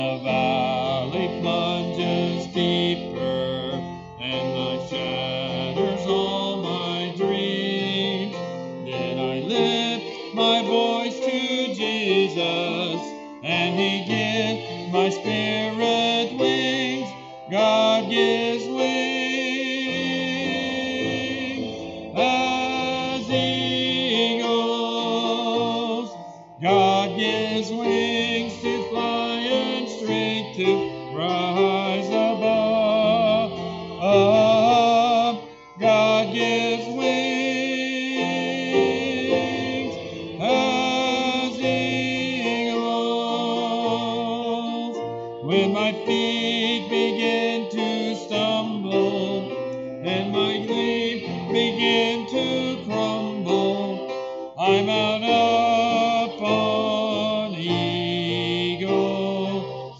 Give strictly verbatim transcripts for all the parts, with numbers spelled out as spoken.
The valley plunges deeper, and life shatters all my dreams. Then I lift my voice to Jesus, and He gives my spirit wings. God gives wings as eagles. God gives wings to fly and strength to rise above. God gives wings as eagles. When my feet begin to stumble and my feet begin to crumble, I'm out upon eagle's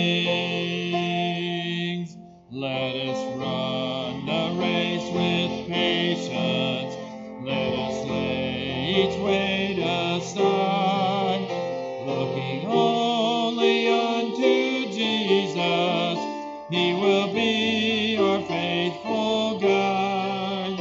wings. Let us run the race with patience. Let us lay each weight aside, looking only unto Jesus. He will be our faithful guide.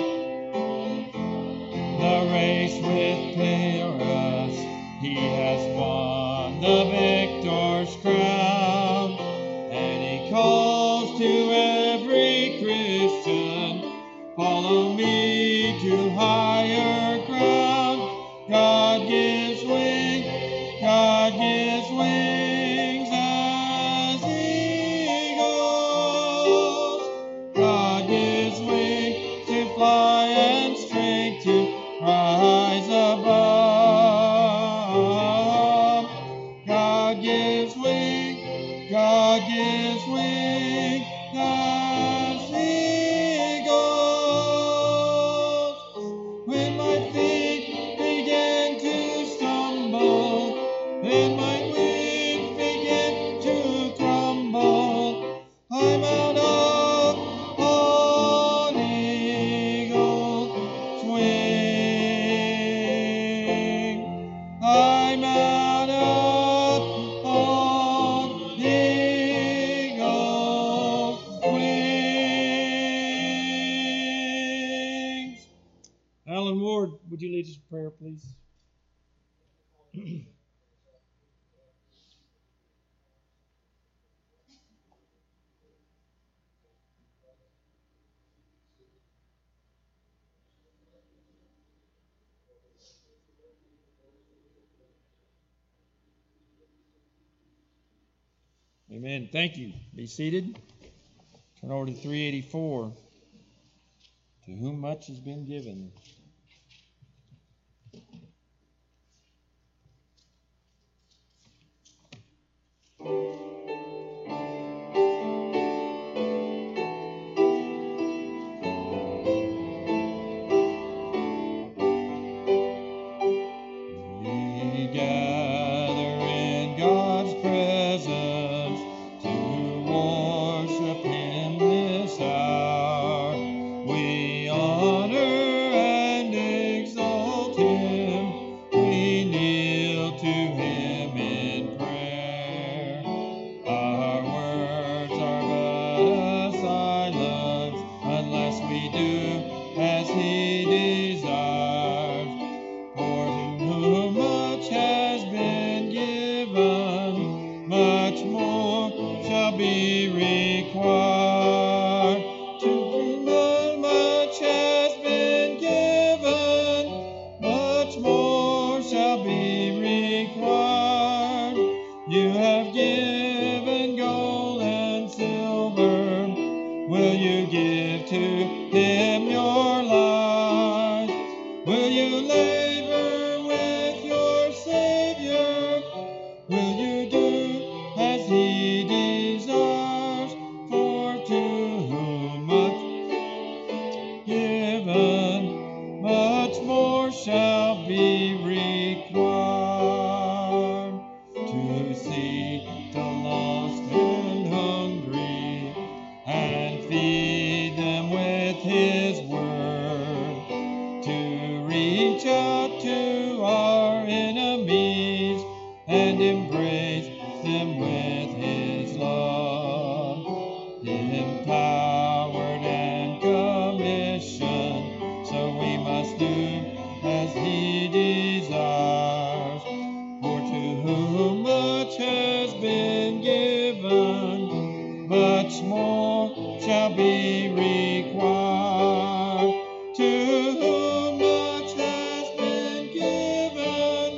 The race with Paris, He has won the victor's crown, and He calls to every Christian, follow me to higher ground. God gives wings, God gives wings as eagles. God gives wings to fly and strength to rise above. God gives wings, God gives wings as eagles. When my feet begin to stumble and my wings begin to crumble, I'm out upon eagle's wing. I'm out upon eagle's wings. Alan Ward, would you lead us in prayer, please? Amen. Thank you. Be seated. Turn over to three eighty-four. To whom much has been given. We gather in God's presence to worship Him this hour. We honor and exalt Him. We kneel to Him in prayer. Our words are but a silence unless we do as He desires. For to whom much has been given, much more shall be required. To whom much has been given, much more shall be required. You have given gold and silver. Will you give to Him your life? Will you labor with your Savior? Will you do as He desires? For to whom much given, much more shall be required. To seek the lost and hungry, and feed them with much more shall be required. To whom much has been given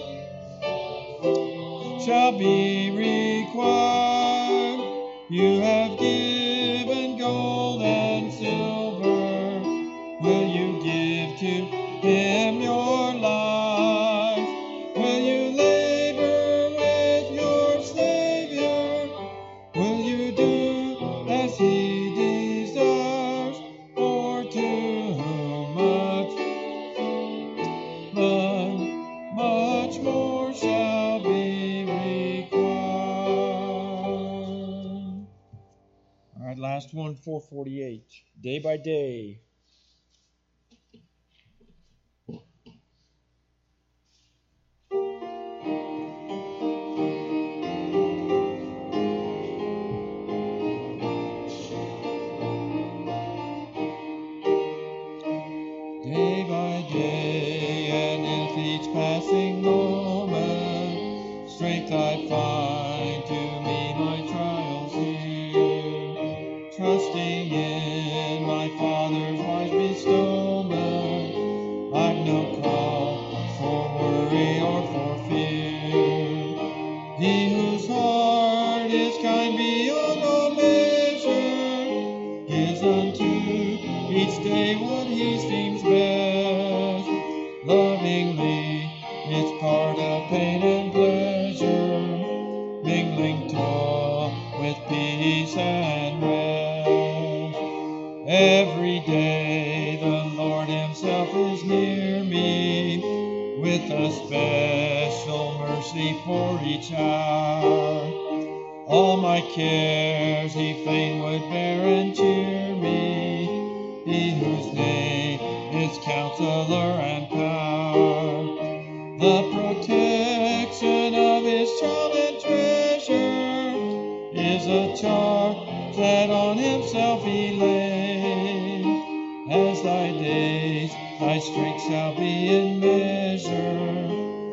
shall be required. You have given gold and silver. Will you give to him your life? Will you labor with your Savior? Will you do as he desires? For to whom much, much, much more shall be required. All right, last one, four forty-eight. Day by day. Day by day, and with each passing moment, strength I find to meet my trials here. Trusting in my Father's wise bestowment, I've no cause for worry or for fear. He whose heart is kind beyond all measure gives unto each day what he seems best. Lovingly, it's part of pain and pleasure, mingling toil with peace and rest. Every day the Lord himself is near me, with a special mercy for each hour. All my cares he fain would bear and cheer me, he whose name is Counselor and Power. The protection of his child and treasure is a charge that on himself he laid. As thy days, thy strength shall be in measure,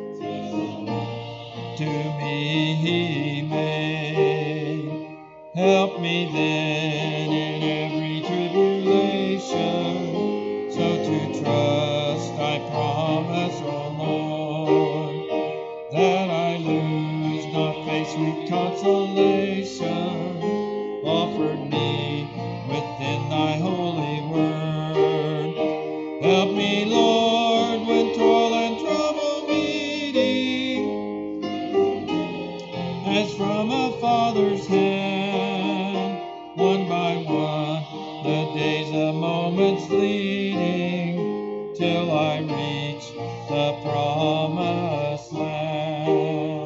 to me he made. Help me then in every tribulation, so to trust thy promise, O Lord, that I lose not faith's sweet consolation, offered me within thy holy word. Help me, Lord, when toil and trouble meeting, as from a father's hand, one by one, the days a moment's fleeting, till I reach the promised land.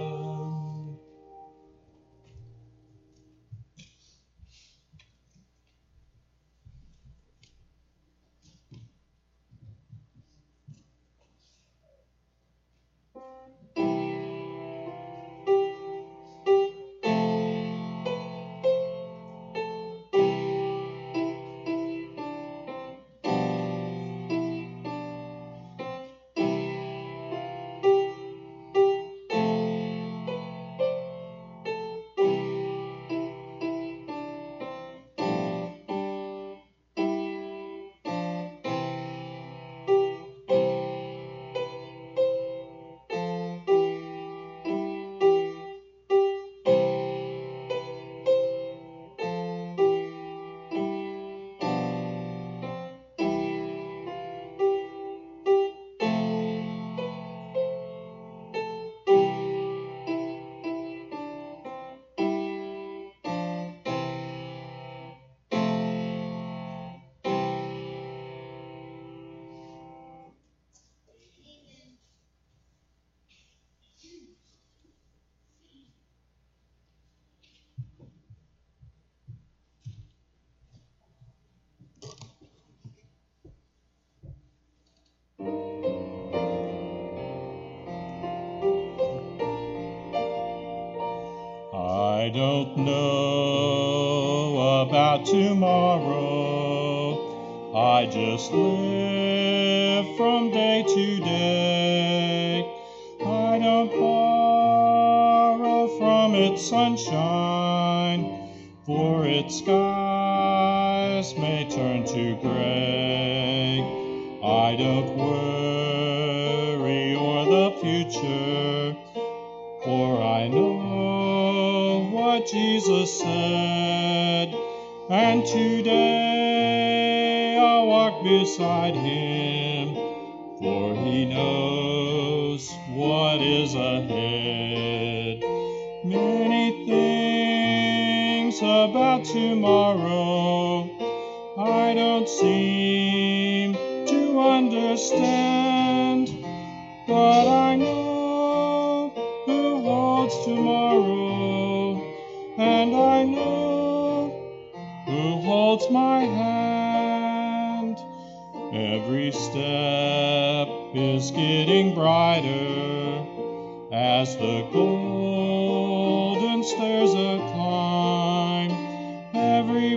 I don't know about tomorrow, I just live from day to day. I don't borrow from its sunshine, for its skies may turn to gray. I don't worry o'er the future, for I know what Jesus said, and today I'll walk beside him, for he knows what is ahead. Many things about tomorrow I don't seem to understand, but I know who holds tomorrow, and I know who holds my hand. Every step is getting brighter as the golden stairs climb. Every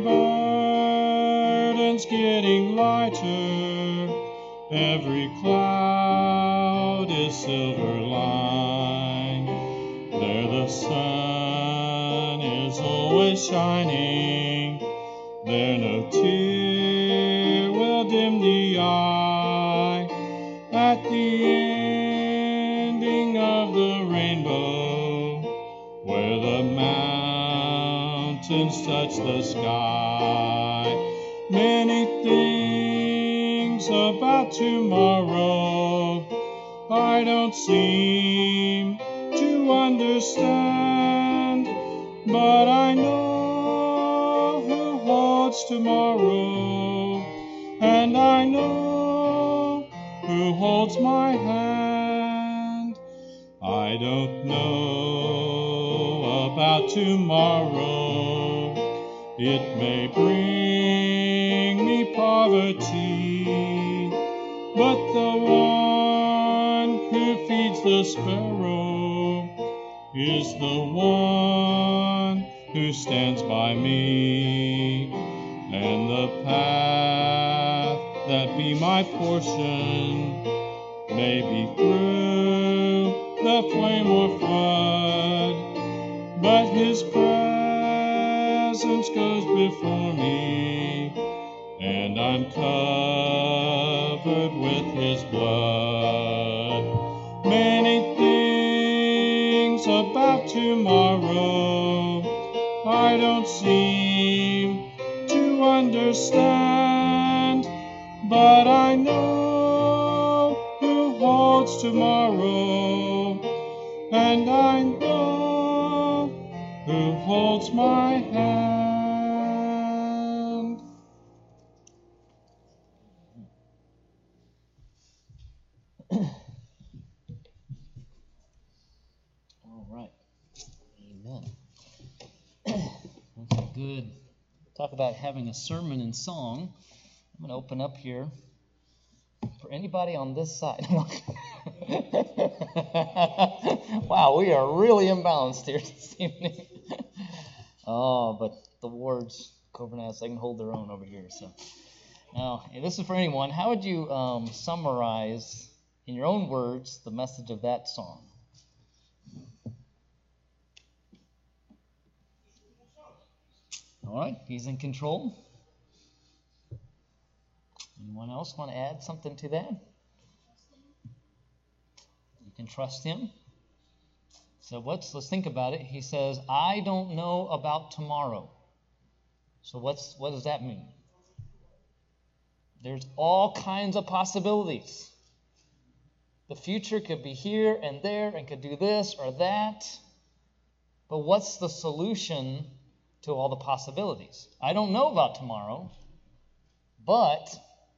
burden's getting lighter, every cloud is silver lined. There the sun is always shining, there no tear will dim the eye. At the ending of the rainbow, where the mountains touch the sky, many things about tomorrow I don't seem to understand, but I know who holds tomorrow, and I know who holds my hand. I don't know about tomorrow, it may bring me poverty, but the one who feeds the sparrow is the one who stands by me, and the path that be my portion may be through the flame or flood, but his presence goes before me, and I'm covered with his blood. Many things about tomorrow I don't seem to understand, but I know who holds tomorrow, and I know who holds my hand. All right. Amen. That's good. Talk about having a sermon in song. I'm going to open up here for anybody on this side. Wow, we are really imbalanced here this evening. Oh, but the wards, Coverness, they can hold their own over here. So now, this is for anyone. How would you um, summarize, in your own words, the message of that song? All right, he's in control. Anyone else want to add something to that? You can trust him. So let's let's think about it. He says, "I don't know about tomorrow." So what's what does that mean? There's all kinds of possibilities. The future could be here and there and could do this or that. But what's the solution to all the possibilities? I don't know about tomorrow, but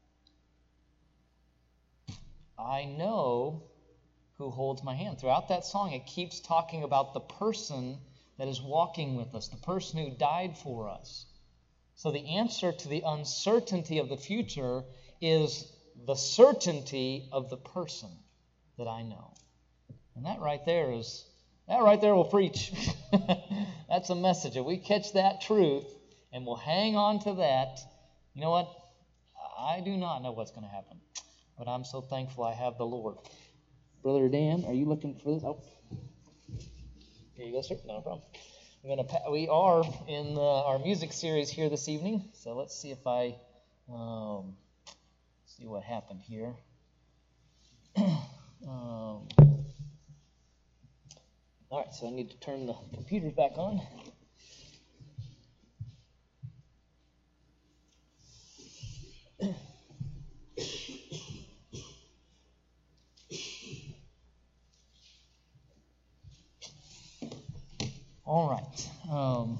I know who holds my hand. Throughout that song, it keeps talking about the person that is walking with us, the person who died for us. So the answer to the uncertainty of the future is the certainty of the person that I know. And that right there is, that right there will preach. That's a message. If we catch that truth and we'll hang on to that, you know what? I do not know what's going to happen. But I'm so thankful I have the Lord. Brother Dan, are you looking for this? Oh. Here you go, sir. No problem. I'm gonna. Pa- we are in uh, our music series here this evening, so let's see if I um, see what happened here. um, all right, so I need to turn the computers back on. All right. Um,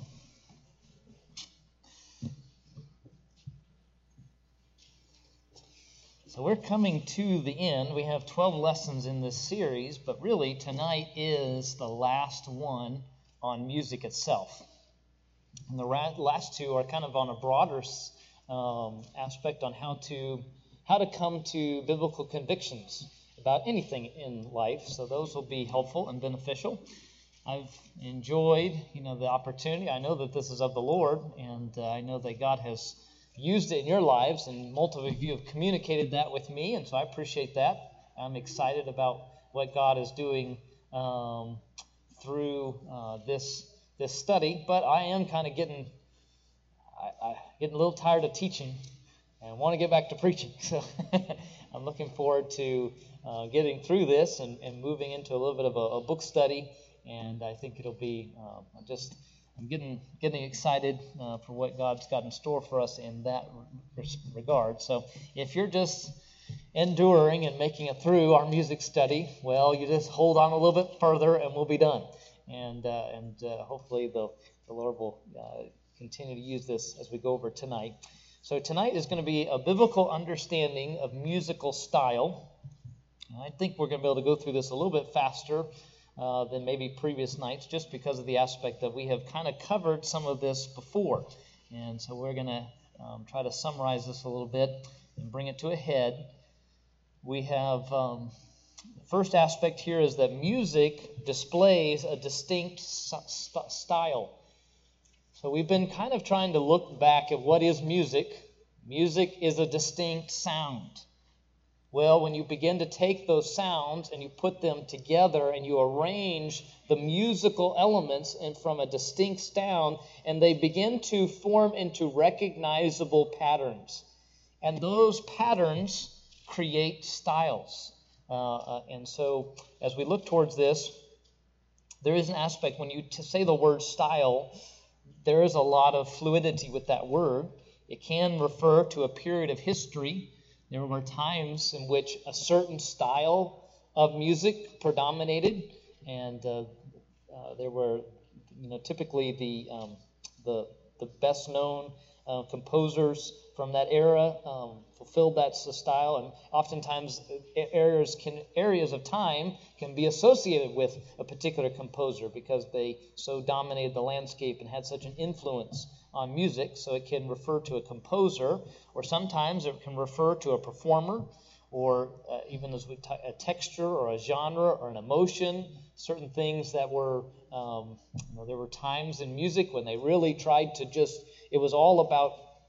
so we're coming to the end. We have twelve lessons in this series, but really tonight is the last one on music itself. And the ra- last two are kind of on a broader um, aspect on how to how to come to biblical convictions about anything in life. So those will be helpful and beneficial. I've enjoyed, you know, the opportunity. I know that this is of the Lord, and uh, I know that God has used it in your lives, and multiple of you have communicated that with me, and so I appreciate that. I'm excited about what God is doing um, through uh, this this study, but I am kind of getting I, I getting a little tired of teaching, and want to get back to preaching. So I'm looking forward to uh, getting through this and, and moving into a little bit of a, a book study. And I think it'll be uh, just, I'm getting getting excited uh, for what God's got in store for us in that regard. So if you're just enduring and making it through our music study, well, you just hold on a little bit further and we'll be done. And uh, and uh, hopefully the, the Lord will uh, continue to use this as we go over tonight. So tonight is going to be a biblical understanding of musical style. And I think we're going to be able to go through this a little bit faster Uh, than maybe previous nights, just because of the aspect that we have kind of covered some of this before. And so we're going to um, try to summarize this a little bit and bring it to a head. We have, um, the first aspect here is that music displays a distinct st- style. So we've been kind of trying to look back at what is music. Music is a distinct sound. Well, when you begin to take those sounds and you put them together and you arrange the musical elements in from a distinct sound, and they begin to form into recognizable patterns. And those patterns create styles. Uh, uh, and so as we look towards this, there is an aspect, when you t- say the word style, there is a lot of fluidity with that word. It can refer to a period of history. There were times in which a certain style of music predominated, and uh, uh, there were, you know, typically the um, the the best known uh, composers from that era um, fulfilled that style, and oftentimes areas can areas of time can be associated with a particular composer because they so dominated the landscape and had such an influence on music. So it can refer to a composer, or sometimes it can refer to a performer, or uh, even as we t- a texture or a genre or an emotion. Certain things that were, um, you know, there were times in music when they really tried to just, it was all about,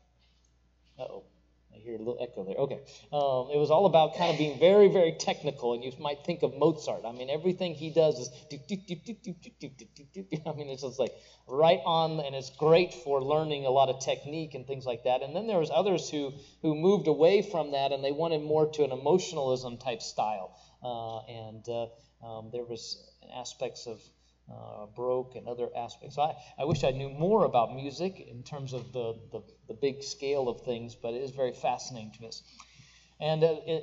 uh-oh, I hear a little echo there. Okay. Um, it was all about kind of being very, very technical, and you might think of Mozart. I mean, everything he does is, do, do, do, do, do, do, do, do, do, do. I mean, it's just like right on, and it's great for learning a lot of technique and things like that. And then there was others who, who moved away from that, and they wanted more to an emotionalism type style. Uh, and uh, um, there was aspects of Uh, Baroque and other aspects. So I, I wish I knew more about music in terms of the, the, the big scale of things, but it is very fascinating to us. And uh, it,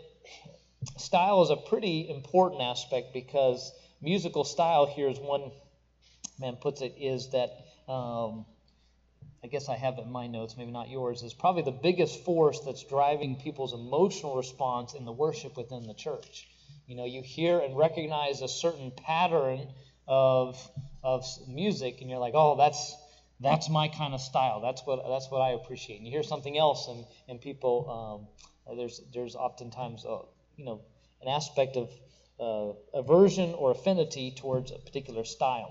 style is a pretty important aspect, because musical style, here as one man puts it, is that, um, I guess I have it in my notes, maybe not yours, is probably the biggest force that's driving people's emotional response in the worship within the church. You know, you hear and recognize a certain pattern of of music, and you're like, oh, that's that's my kind of style. That's what that's what I appreciate. And you hear something else, and and people um, there's there's oftentimes a, you know an aspect of uh, aversion or affinity towards a particular style.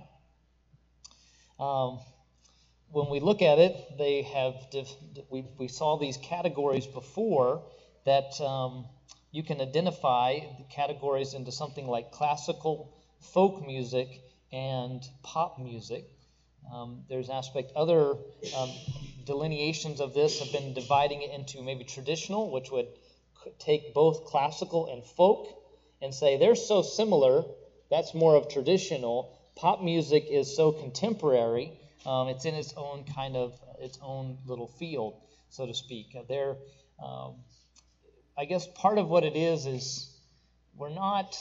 Um, when we look at it, they have diff- we we saw these categories before that um, you can identify the categories into something like classical, folk music, and pop music. Um, there's aspect, other um, delineations of this have been dividing it into maybe traditional, which would take both classical and folk and say they're so similar, that's more of traditional. Pop music is so contemporary, um, it's in its own kind of, its own little field, so to speak. They're, um, I guess part of what it is is we're not,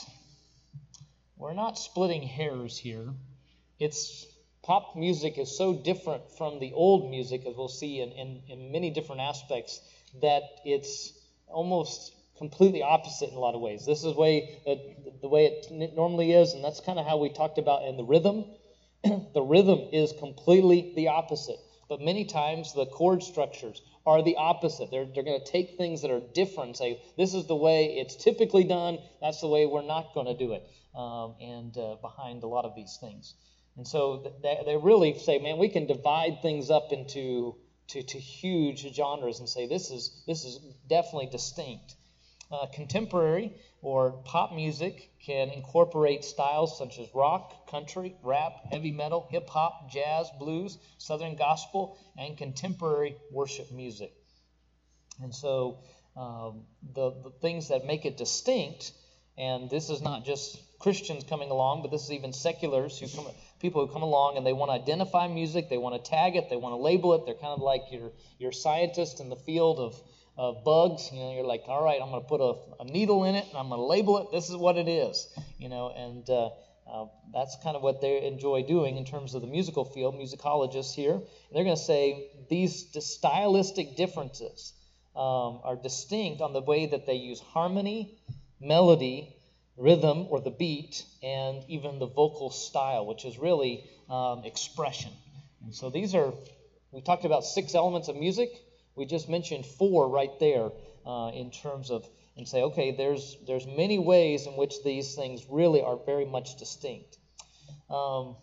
we're not splitting hairs here. It's Pop music is so different from the old music, as we'll see in, in, in many different aspects, that it's almost completely opposite in a lot of ways. This is the way, that, the way it normally is, and that's kind of how we talked about in the rhythm. The rhythm is completely the opposite. But many times the chord structures are the opposite. They're, they're going to take things that are different and say, this is the way it's typically done, that's the way we're not going to do it, um, and uh, behind a lot of these things. And so they, they really say, man, we can divide things up into to, to huge genres and say this is this is definitely distinct. Uh, contemporary or pop music can incorporate styles such as rock, country, rap, heavy metal, hip-hop, jazz, blues, southern gospel, and contemporary worship music. And so um, the, the things that make it distinct, and this is not just Christians coming along, but this is even seculars, who come, people who come along and they want to identify music, they want to tag it, they want to label it. They're kind of like your your scientist in the field of, of bugs. You know, you're like, all right, I'm going to put a, a needle in it and I'm going to label it. This is what it is. You know, and uh, uh, that's kind of what they enjoy doing in terms of the musical field, musicologists here. And they're going to say these stylistic differences um, are distinct on the way that they use harmony, melody, rhythm or the beat, and even the vocal style, which is really um, expression. And so these are, we talked about six elements of music. We just mentioned four right there uh, in terms of, and say, okay, there's there's many ways in which these things really are very much distinct. Um,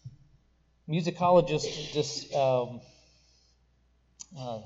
musicologists just, um, uh,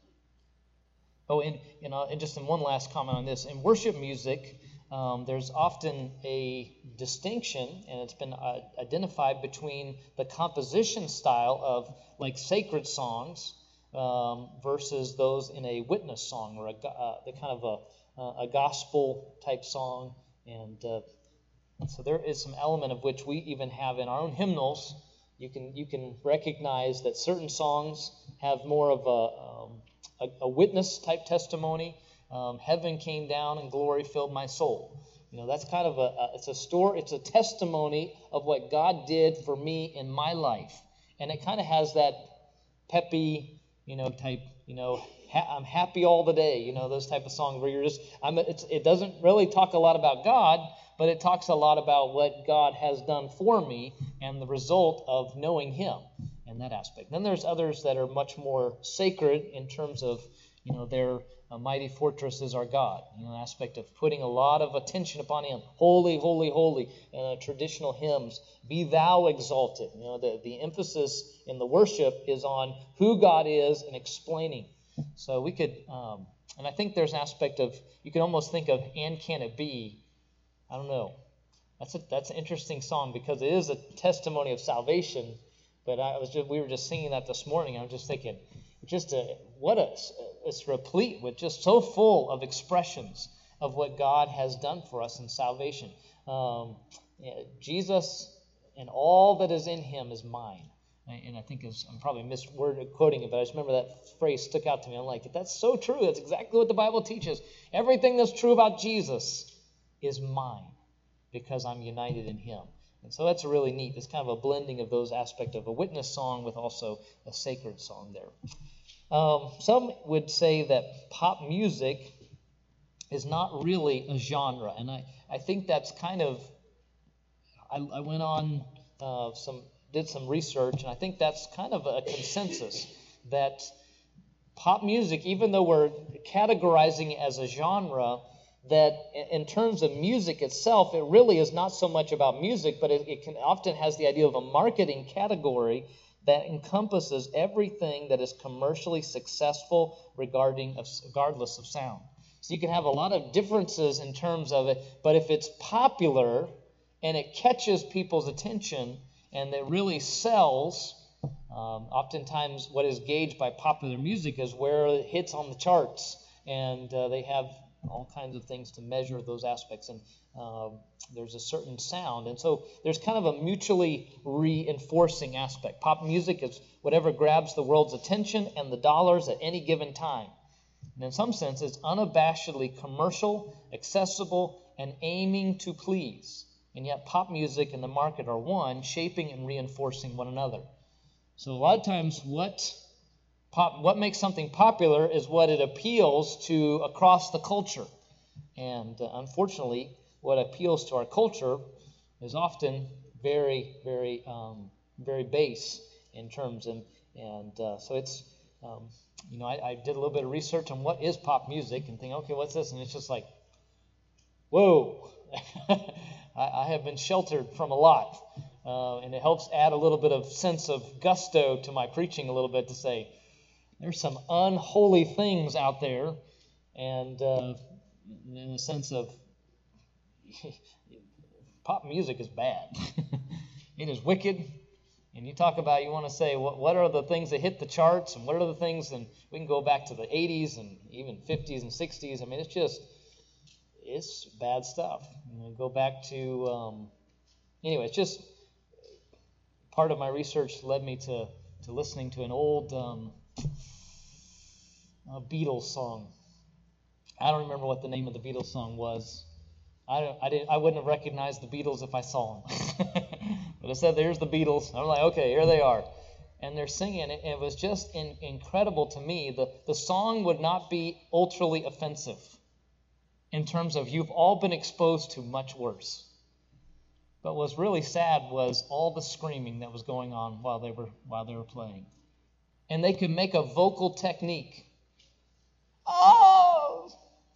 oh, and, you know, and just in one last comment on this, in worship music, Um, there's often a distinction, and it's been uh, identified between the composition style of like sacred songs um, versus those in a witness song or a uh, the kind of a, uh, a gospel type song. And uh, so there is some element of which we even have in our own hymnals. You can you can recognize that certain songs have more of a um, a, a witness type testimony. Um, heaven came down and glory filled my soul. You know, that's kind of a, a it's a story, it's a testimony of what God did for me in my life. And it kind of has that peppy, you know, type, you know, ha- I'm happy all the day, you know, those type of songs where you're just, I'm, it's, it doesn't really talk a lot about God, but it talks a lot about what God has done for me and the result of knowing Him in that aspect. Then there's others that are much more sacred in terms of, you know, their a mighty fortress is our God. You know, an aspect of putting a lot of attention upon Him. Holy, holy, holy. Uh, traditional hymns. Be thou exalted. You know, the, the emphasis in the worship is on who God is and explaining. So we could, um, and I think there's an aspect of, you can almost think of, and can it be? I don't know. That's a, that's an interesting song because it is a testimony of salvation. But I was just, we were just singing that this morning. I was just thinking, just a, what a, it's replete with just so full of expressions of what God has done for us in salvation. Um, yeah, Jesus and all that is in Him is mine. And I think it's, I'm probably misquoting it, but I just remember that phrase stuck out to me. I'm like, that's so true. That's exactly what the Bible teaches. Everything that's true about Jesus is mine because I'm united in Him. And so that's really neat. It's kind of a blending of those aspects of a witness song with also a sacred song there. Um, some would say that pop music is not really a genre, and I, I think that's kind of, I, I went on uh, some, did some research, and I think that's kind of a consensus that pop music, even though we're categorizing it as a genre, that in terms of music itself, it really is not so much about music, but it, it can often has the idea of a marketing category that encompasses everything that is commercially successful regarding of, regardless of sound. So you can have a lot of differences in terms of it, but if it's popular and it catches people's attention and it really sells, Um, oftentimes, what is gauged by popular music is where it hits on the charts, and uh, they have all kinds of things to measure those aspects, and uh, there's a certain sound. And so there's kind of a mutually reinforcing aspect. Pop music is whatever grabs the world's attention and the dollars at any given time. And in some sense, it's unabashedly commercial, accessible, and aiming to please. And yet pop music and the market are one, shaping and reinforcing one another. So a lot of times what pop, what makes something popular is what it appeals to across the culture. And uh, unfortunately, what appeals to our culture is often very, very, um, very base in terms. And, and uh, so it's, um, you know, I, I did a little bit of research on what is pop music and think, okay, what's this? And it's just like, whoa. I, I have been sheltered from a lot. Uh, and it helps add a little bit of sense of gusto to my preaching a little bit to say, there's some unholy things out there. And uh, in the sense of, pop music is bad. It is wicked. And you talk about, you want to say, what, what are the things that hit the charts, and what are the things, and we can go back to the eighties and even fifties and sixties. I mean, it's just, it's bad stuff. You know, go back to, um, anyway, it's just, part of my research led me to, to listening to an old um, uh, Beatles song. I don't remember what the name of the Beatles song was. I don't, I didn't. I wouldn't have recognized the Beatles if I saw them. But I said, "There's the Beatles." I'm like, "Okay, here they are," and they're singing. And it was just in, incredible to me. The the song would not be ultrally offensive in terms of you've all been exposed to much worse. But what was really sad was all the screaming that was going on while they were while they were playing, and they could make a vocal technique. Oh.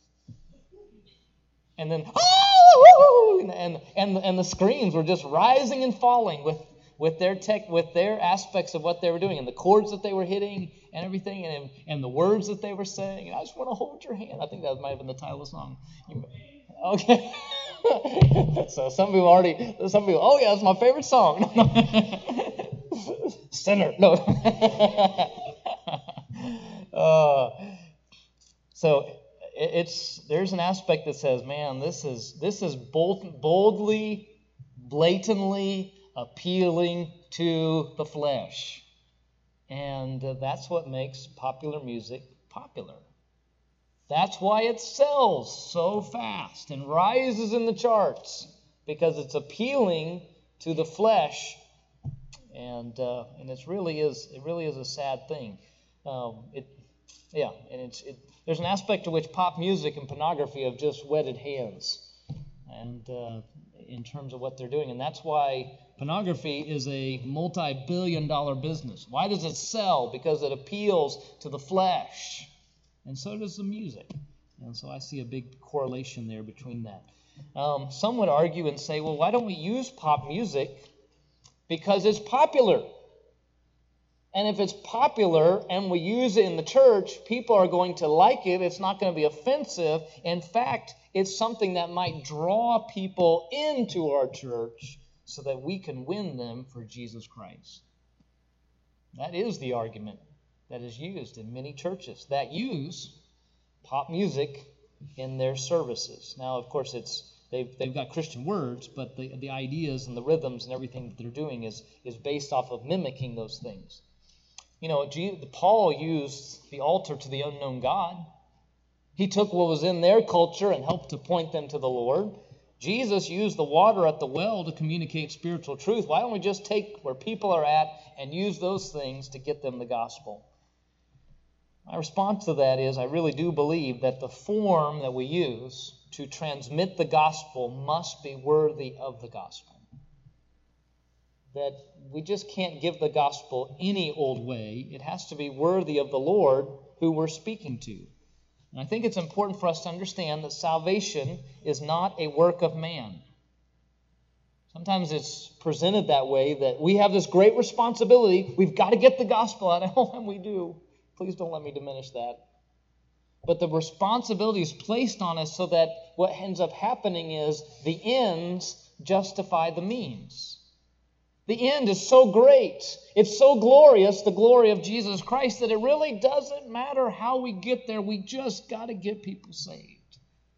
And then, oh, and and and the screams were just rising and falling with with their tech, with their aspects of what they were doing, and the chords that they were hitting, and everything, and and the words that they were saying. And I just want to hold your hand. I think that might have been the title of the song. Okay. So some people already, some people, oh yeah, that's my favorite song. Sinner, no. uh, so. It's there's an aspect that says, man, this is this is bold, boldly, blatantly appealing to the flesh, and uh, that's what makes popular music popular. That's why it sells so fast and rises in the charts, because it's appealing to the flesh, and uh, and it really is it really is a sad thing. Um, it yeah, and it's it. There's an aspect to which pop music and pornography have just wedded hands, and uh, in terms of what they're doing. And that's why pornography is a multi-billion dollar business. Why does it sell? Because it appeals to the flesh. And so does the music. And so I see a big correlation there between that. Um, some would argue and say, well, why don't we use pop music? Because it's popular. And if it's popular and we use it in the church, people are going to like it. It's not going to be offensive. In fact, it's something that might draw people into our church so that we can win them for Jesus Christ. That is the argument that is used in many churches that use pop music in their services. Now, of course, it's they've they've got Christian words, but the, the ideas and the rhythms and everything that they're doing is, is based off of mimicking those things. You know, Paul used the altar to the unknown God. He took what was in their culture and helped to point them to the Lord. Jesus used the water at the well to communicate spiritual truth. Why don't we just take where people are at and use those things to get them the gospel? My response to that is I really do believe that the form that we use to transmit the gospel must be worthy of the gospel. That we just can't give the gospel any old way. It has to be worthy of the Lord who we're speaking to. And I think it's important for us to understand that salvation is not a work of man. Sometimes it's presented that way, that we have this great responsibility. We've got to get the gospel out. And we do. Please don't let me diminish that. But the responsibility is placed on us so that what ends up happening is the ends justify the means. The end is so great. It's so glorious, the glory of Jesus Christ, that it really doesn't matter how we get there. We just got to get people saved.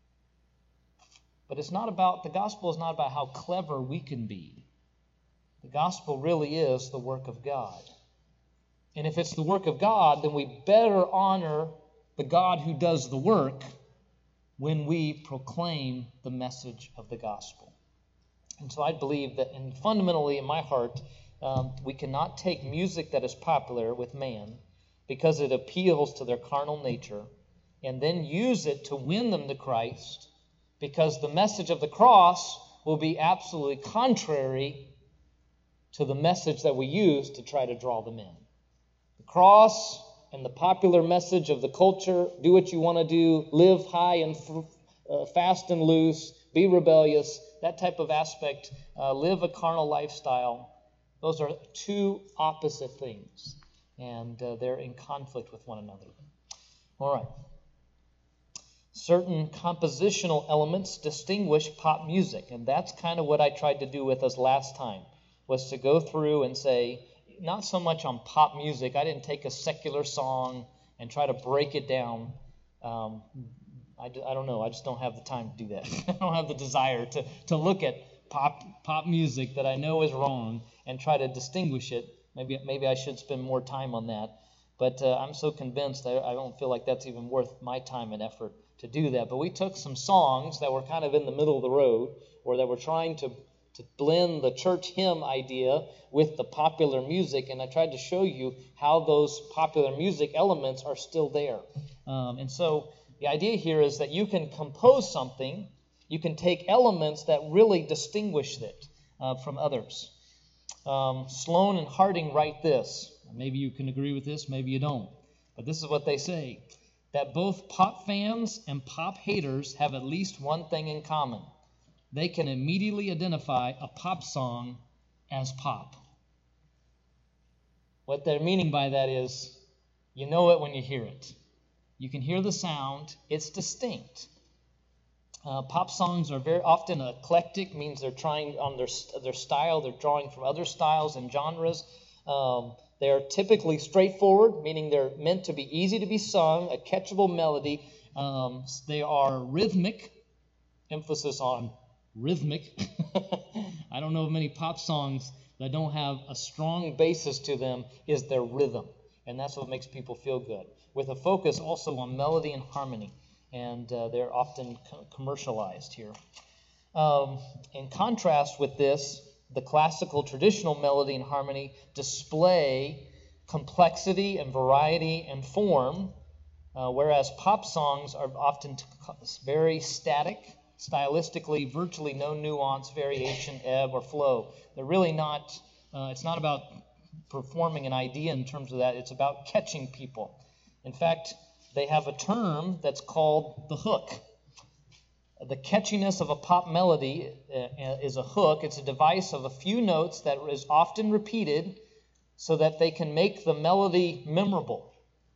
But it's not about, the gospel is not about how clever we can be. The gospel really is the work of God. And if it's the work of God, then we better honor the God who does the work when we proclaim the message of the gospel. And so I believe that, and fundamentally in my heart, um, we cannot take music that is popular with man because it appeals to their carnal nature and then use it to win them to Christ, because the message of the cross will be absolutely contrary to the message that we use to try to draw them in. The cross and the popular message of the culture, do what you want to do, live high and f- uh, fast and loose, be rebellious, that type of aspect, uh, live a carnal lifestyle. Those are two opposite things, and uh, they're in conflict with one another. All right. Certain compositional elements distinguish pop music, and that's kind of what I tried to do with us last time, was to go through and say, not so much on pop music. I didn't take a secular song and try to break it down. Um, I, I don't know. I just don't have the time to do that. I don't have the desire to, to look at pop pop music that I know is wrong and try to distinguish it. Maybe maybe I should spend more time on that. But uh, I'm so convinced I, I don't feel like that's even worth my time and effort to do that. But we took some songs that were kind of in the middle of the road, or that were trying to to blend the church hymn idea with the popular music, and I tried to show you how those popular music elements are still there. Um, and so the idea here is that you can compose something, you can take elements that really distinguish it uh, from others. Um, Sloan and Harding write this. Maybe you can agree with this, maybe you don't. But this is what they say, that both pop fans and pop haters have at least one thing in common. They can immediately identify a pop song as pop. What they're meaning by that is, you know it when you hear it. You can hear the sound. It's distinct. Uh, pop songs are very often eclectic, means they're trying on their their style. They're drawing from other styles and genres. Um, they're typically straightforward, meaning they're meant to be easy to be sung, a catchable melody. Um, they are rhythmic, emphasis on rhythmic. I don't know of many pop songs that don't have a strong basis to them, is their rhythm. And that's what makes people feel good. With a focus also on melody and harmony. And uh, they're often co- commercialized here. Um, in contrast with this, the classical traditional melody and harmony display complexity and variety and form, uh, whereas pop songs are often t- very static, stylistically, virtually no nuance, variation, ebb, or flow. They're really not, uh, it's not about performing an idea in terms of that. It's about catching people. In fact, they have a term that's called the hook. The catchiness of a pop melody uh, is a hook. It's a device of a few notes that is often repeated so that they can make the melody memorable.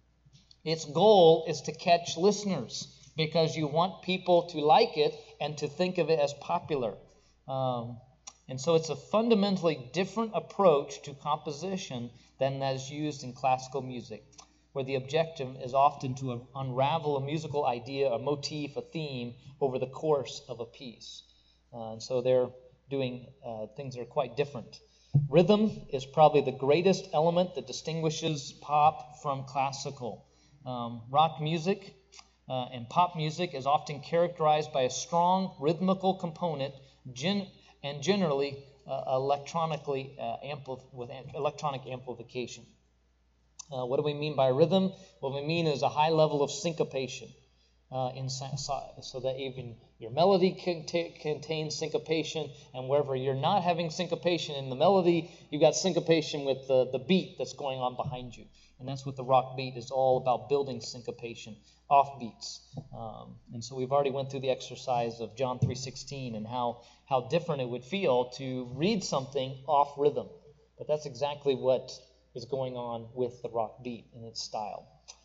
Its goal is to catch listeners, because you want people to like it and to think of it as popular. Um, and so it's a fundamentally different approach to composition than that is used in classical music, where the objective is often to unravel a musical idea, a motif, a theme over the course of a piece. Uh, and so they're doing uh, things that are quite different. Rhythm is probably the greatest element that distinguishes pop from classical. Um, rock music Uh, and pop music is often characterized by a strong rhythmical component, gen- and generally uh, electronically uh, ampli- with am- electronic amplification. Uh, what do we mean by rhythm? What we mean is a high level of syncopation, uh, in so, so that even your melody cont- contains syncopation, and wherever you're not having syncopation in the melody, you've got syncopation with the, the beat that's going on behind you. And that's what the rock beat is all about, building syncopation, off beats. Um, and so we've already went through the exercise of John three sixteen and how, how different it would feel to read something off rhythm. But that's exactly what is going on with the rock beat in its style.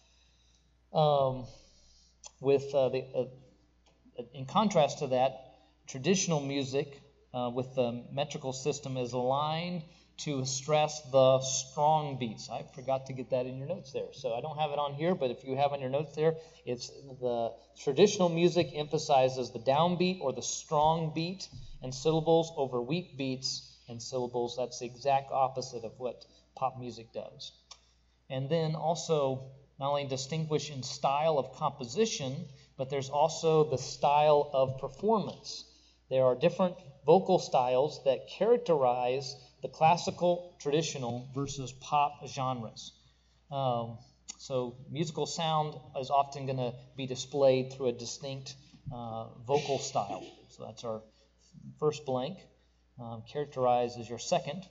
Um, with uh, the uh, in contrast to that, traditional music uh, with the metrical system is aligned to stress the strong beats. I forgot to get that in your notes there, so I don't have it on here, but if you have on your notes there, it's the traditional music emphasizes the downbeat or the strong beat and syllables over weak beats and syllables. That's the exact opposite of what pop music does. And then also not only distinguish in style of composition, but there's also the style of performance. There are different vocal styles that characterize the classical, traditional versus pop genres. Um, so musical sound is often going to be displayed through a distinct uh, vocal style. So that's our first blank. Um, characterized as your second.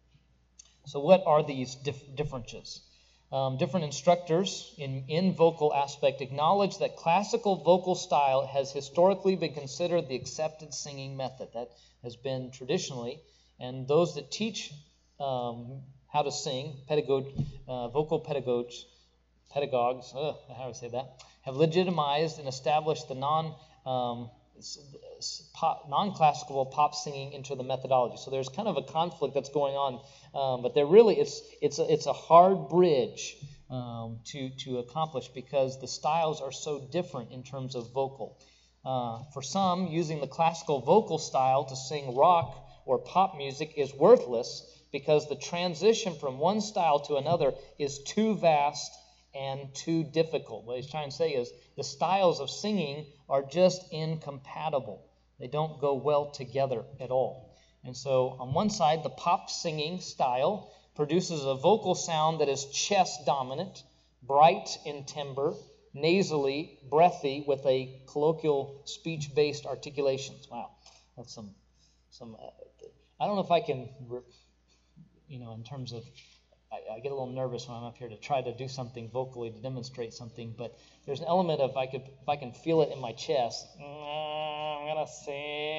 So what are these dif- differences? Um, different instructors in, in vocal aspect acknowledge that classical vocal style has historically been considered the accepted singing method. That has been traditionally. And those that teach um, how to sing, pedagogue, uh, vocal pedagogues, pedagogues, ugh, how do I say that, have legitimized and established the non um, pop, non-classical pop singing into the methodology. So there's kind of a conflict that's going on, um, but they're really it's it's a, it's a hard bridge um, to to accomplish because the styles are so different in terms of vocal. Uh, for some, using the classical vocal style to sing rock or pop music is worthless because the transition from one style to another is too vast and too difficult. What he's trying to say is the styles of singing are just incompatible. They don't go well together at all. And so on one side, the pop singing style produces a vocal sound that is chest dominant, bright in timbre, nasally, breathy, with a colloquial speech-based articulations. Wow, that's some, some. Uh, I don't know if I can, you know, in terms of, I, I get a little nervous when I'm up here to try to do something vocally to demonstrate something, but there's an element of I could, if I can feel it in my chest, I'm gonna sing,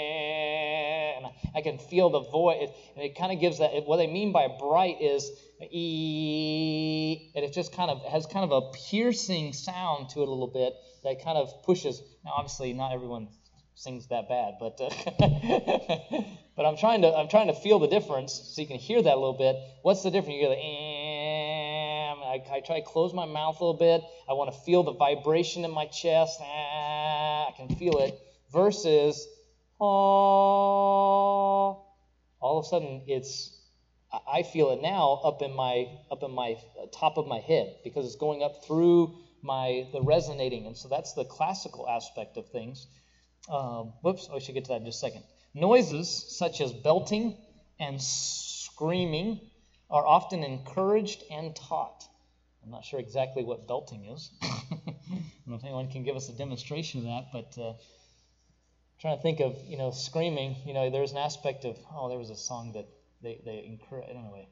and I, I can feel the voice, and it kind of gives that. What they mean by bright is e, and it just kind of has kind of a piercing sound to it a little bit that kind of pushes. Now, obviously, not everyone sings that bad, but uh, but I'm trying to I'm trying to feel the difference so you can hear that a little bit. What's the difference? You hear the I, I try to close my mouth a little bit. I want to feel the vibration in my chest. I can feel it. Versus oh, all of a sudden it's I feel it now up in my up in my top of my head because it's going up through my the resonating, and so that's the classical aspect of things. Um, whoops, I should get to that in just a second. Noises such as belting and screaming are often encouraged and taught. I'm not sure exactly what belting is. I don't know if anyone can give us a demonstration of that, but uh, I'm trying to think of, you know, screaming. You know, there's an aspect of, oh, there was a song that they, they encourage, anyway.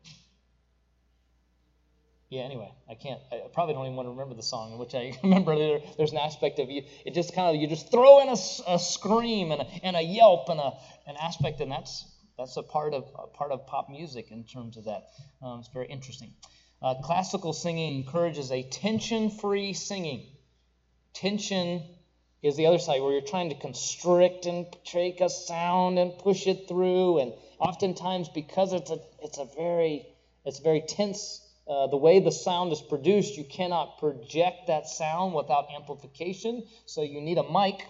Yeah, anyway, I can't, I probably don't even want to remember the song, in which I remember there, there's an aspect of you, it just kind of, you just throw in a, a scream and a, and a yelp and a an aspect, and that's that's a part of a part of pop music in terms of that. Um, it's very interesting. Uh, classical singing encourages a tension-free singing. Tension is the other side, where you're trying to constrict and take a sound and push it through, and oftentimes because it's a it's a very it's very tense. Uh, the way the sound is produced, you cannot project that sound without amplification. So you need a mic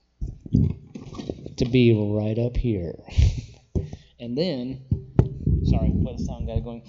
to be right up here. And then, sorry, what the sound guy going.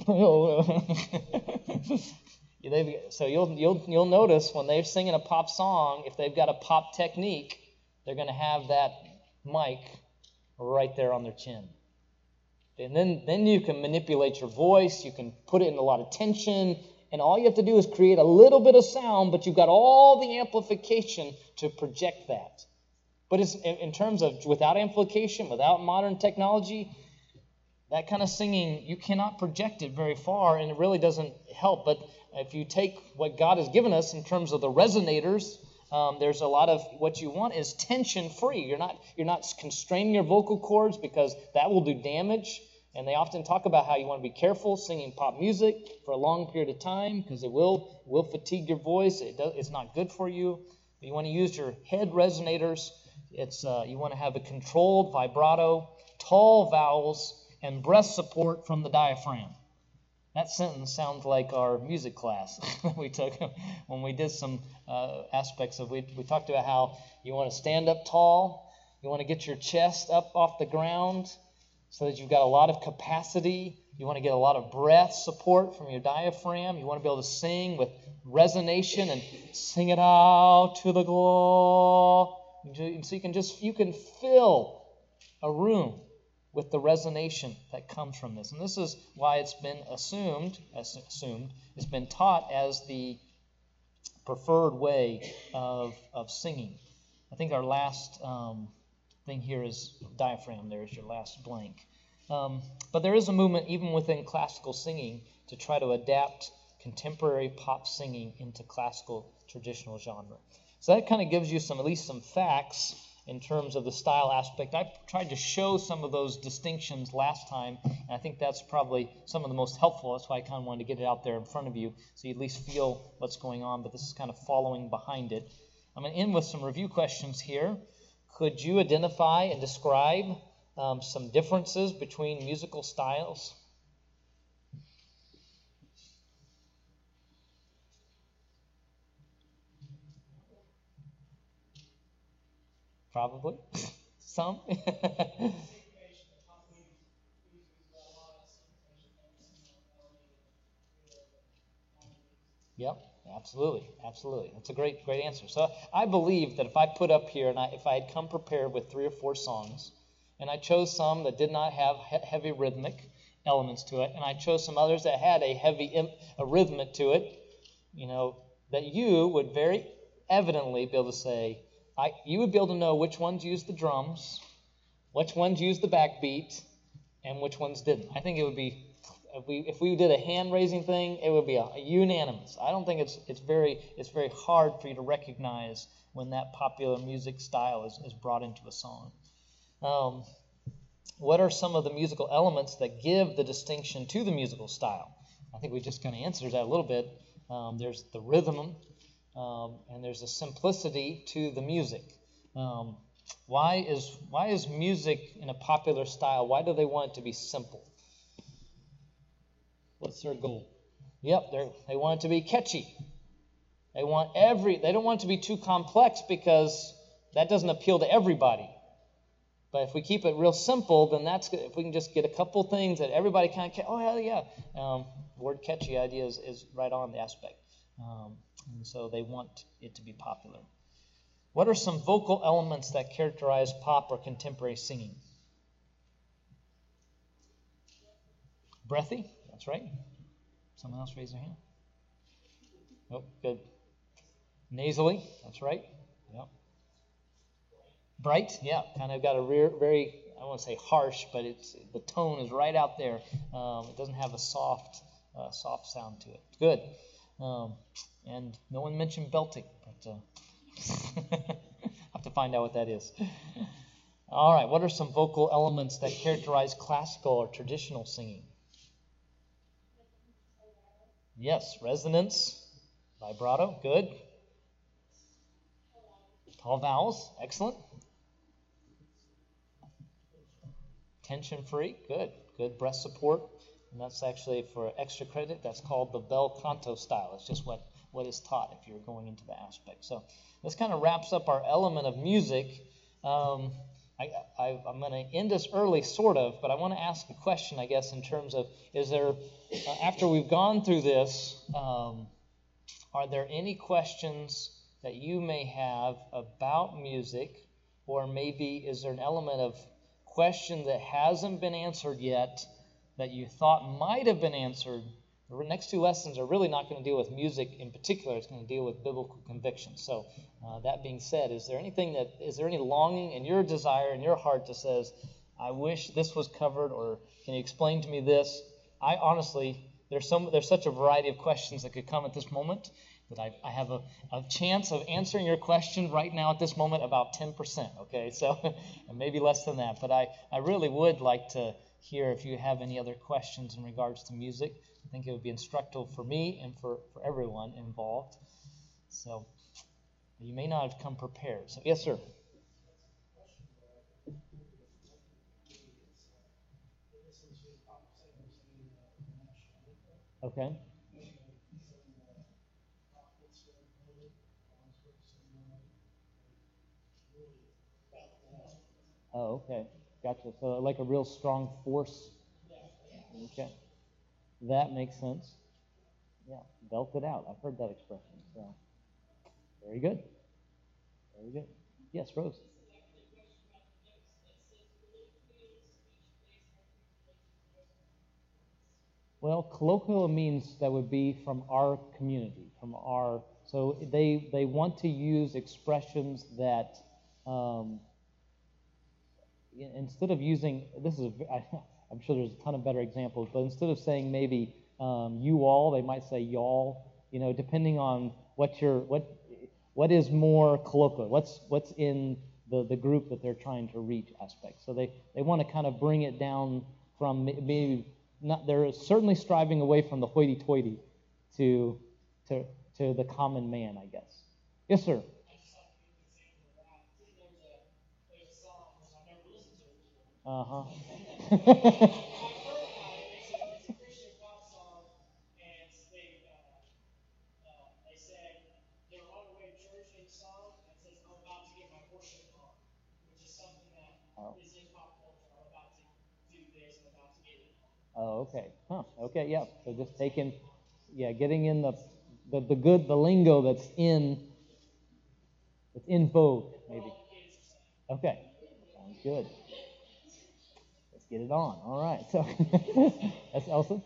So you'll you'll you'll notice when they're singing a pop song, if they've got a pop technique, they're going to have that mic right there on their chin. And then, then you can manipulate your voice, you can put it in a lot of tension, and all you have to do is create a little bit of sound, but you've got all the amplification to project that. But it's, in, in terms of without amplification, without modern technology, that kind of singing, you cannot project it very far, and it really doesn't help. But if you take what God has given us in terms of the resonators, Um, there's a lot of what you want is tension-free. You're not you're not constraining your vocal cords because that will do damage. And they often talk about how you want to be careful singing pop music for a long period of time because it will will fatigue your voice. It does, it's not good for you. But you want to use your head resonators. It's uh, you want to have a controlled vibrato, tall vowels, and breath support from the diaphragm. That sentence sounds like our music class that we took when we did some uh, aspects of, we, we talked about how you want to stand up tall, you want to get your chest up off the ground so that you've got a lot of capacity, you want to get a lot of breath support from your diaphragm, you want to be able to sing with resonation and sing it out to the glory. So you can just, you can fill a room with the resonation that comes from this. And this is why it's been assumed, as assumed, it's been taught as the preferred way of, of singing. I think our last um, thing here is diaphragm. There's your last blank. Um, but there is a movement, even within classical singing, to try to adapt contemporary pop singing into classical traditional genre. So that kind of gives you some, at least some facts in terms of the style aspect. I tried to show some of those distinctions last time, and I think that's probably some of the most helpful. That's why I kind of wanted to get it out there in front of you so you at least feel what's going on, but this is kind of following behind it. I'm going to end with some review questions here. Could you identify and describe um, some differences between musical styles? Probably. Some. Yep, absolutely, absolutely. That's a great, great answer. So I believe that if I put up here and I, if I had come prepared with three or four songs, and I chose some that did not have he- heavy rhythmic elements to it, and I chose some others that had a heavy im- a rhythmic to it, you know, that you would very evidently be able to say, I, you would be able to know which ones used the drums, which ones used the backbeat, and which ones didn't. I think it would be, if we if we did a hand-raising thing, it would be a, a unanimous. I don't think it's it's very it's very hard for you to recognize when that popular music style is, is brought into a song. Um, what are some of the musical elements that give the distinction to the musical style? I think we just kind of answered that a little bit. Um, there's the rhythm. Um, and there's a simplicity to the music. Um, why is why is music in a popular style? Why do they want it to be simple? What's their goal? Yep, they they want it to be catchy. They want every. They don't want it to be too complex because that doesn't appeal to everybody. But if we keep it real simple, then that's good. If we can just get a couple things that everybody kind of, oh hell yeah, um, word catchy idea is, is right on the aspect. Um, and so they want it to be popular. What are some vocal elements that characterize pop or contemporary singing? Breathy, that's right. Someone else raise their hand. Oh, good. Nasally, that's right. Yep. Bright, yeah, kind of got a rear, very, I don't want to say harsh, but it's the tone is right out there. Um, it doesn't have a soft, uh, soft sound to it. Good. Um, and no one mentioned belting, but uh, I'll have to find out what that is. All right, what are some vocal elements that characterize classical or traditional singing? Yes, resonance, vibrato, good. Tall vowels, excellent. Tension-free, good. Good breath support. And that's actually, for extra credit, that's called the bel canto style. It's just what, what is taught if you're going into the aspect. So this kind of wraps up our element of music. Um, I, I, I'm going to end this early, sort of, but I want to ask a question, I guess, in terms of, is there, uh, after we've gone through this, um, are there any questions that you may have about music, or maybe is there an element of question that hasn't been answered yet that you thought might have been answered? The next two lessons are really not going to deal with music in particular. It's going to deal with biblical convictions. So uh, that being said, is there anything that, is there any longing in your desire, in your heart that says, I wish this was covered, or can you explain to me this? I honestly, there's some, there's such a variety of questions that could come at this moment that I, I have a, a chance of answering your question right now at this moment about ten percent, okay? So maybe less than that. But I, I really would like to hear if you have any other questions in regards to music. I think it would be instructive for me and for, for everyone involved. So you may not have come prepared. So yes, sir. Okay. Oh, okay. Gotcha. So like a real strong force. Okay. That makes sense. Yeah. Belt it out. I've heard that expression. So very good. Very good. Yes, Rose. Well, colloquial means that would be from our community, from our. So they they want to use expressions that um, instead of using this is a, I, I'm sure there's a ton of better examples, but instead of saying maybe um, you all, they might say y'all. You know, depending on what your what what is more colloquial, what's what's in the the group that they're trying to reach aspect. So they they want to kind of bring it down from maybe not. They're certainly striving away from the hoity-toity to to to the common man, I guess. Yes, sir. Uh huh. Oh. Oh, okay. Huh. Okay. Yeah. So just taking, yeah, getting in the, the the good the lingo that's in that's in vogue, maybe. Okay. Sounds good. Let's get it on. All right. So that's Elsa.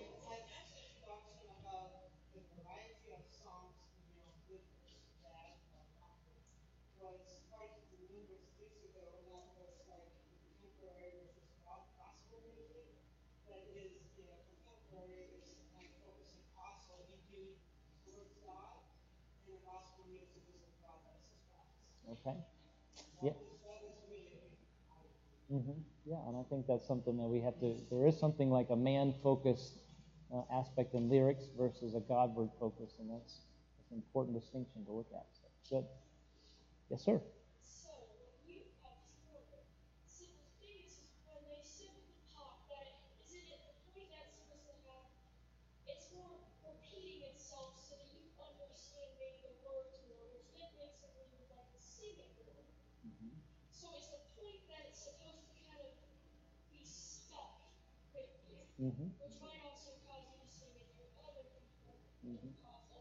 Okay. Yeah. hmm Yeah, and I think that's something that we have to. There is something like a man-focused uh, aspect in lyrics versus a Godward focus, and that's, that's an important distinction to look at. So, good. Yes, sir. hmm hmm hmm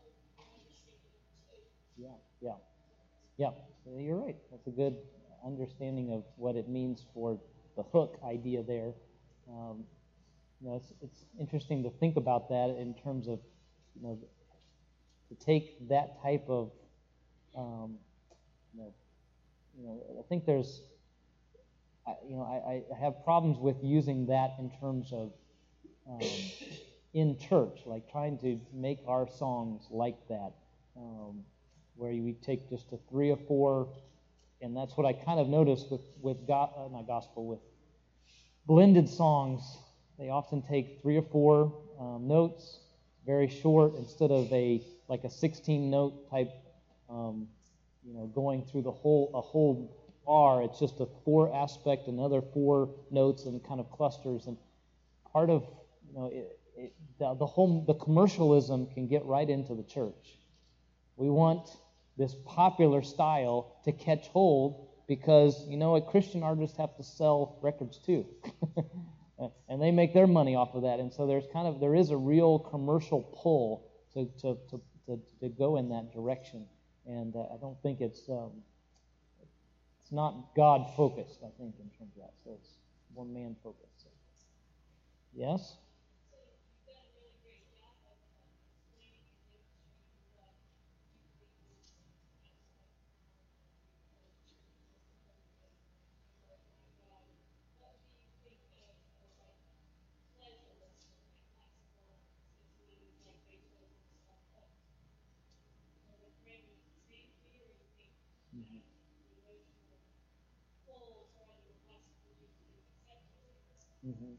Yeah, yeah, yeah. So you're right. That's a good understanding of what it means for the hook idea there. Um, you know, it's it's interesting to think about that in terms of, you know, to take that type of, um, you know, you know, I think there's, I, you know, I, I have problems with using that in terms of um, in church, like trying to make our songs like that, um, where we take just a three or four, and that's what I kind of noticed with with go, uh, not gospel, with blended songs. They often take three or four um, notes, very short, instead of a like a sixteen note type, um, you know, going through the whole a whole bar. It's just a four aspect, another four notes, and kind of clusters. And part of, you know, it, it, the, the whole the commercialism can get right into the church. We want this popular style to catch hold because, you know what, Christian artists have to sell records too. And they make their money off of that. And so there's kind of there is a real commercial pull to to to, to, to go in that direction. And uh, I don't think it's um, it's not God focused, I think, in terms of that. So it's more man focused. So. Yes? Mm-hmm. Mm-hmm.